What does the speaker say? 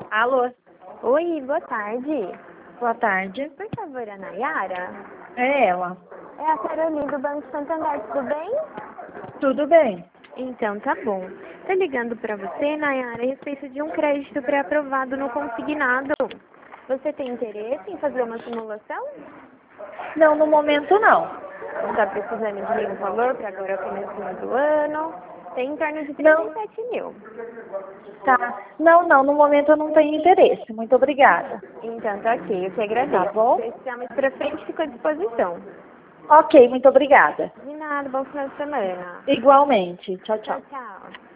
Alô, Oi, boa tarde. boa tarde. Por favor, a Nayara? É ela. É a Caroline do Banco Santander, tudo bem? Tudo bem? Então, tá bom. Tô ligando pra você, Nayara, a respeito de um crédito pré-aprovado no consignado. Você tem interesse em fazer uma simulação? Não, no momento não. Não tá precisando de nenhum valor para agora o começo do ano? Tem em torno de Não, 37 mil. tá. Não, no momento eu não tenho interesse. Muito obrigada. Então, tá ok, eu que Tá agradeço. bom? Se precisar mais pra frente, fico à disposição. Ok, muito obrigada. De nada, bom final de semana. Igualmente. Tchau, Tchau, tchau. tchau.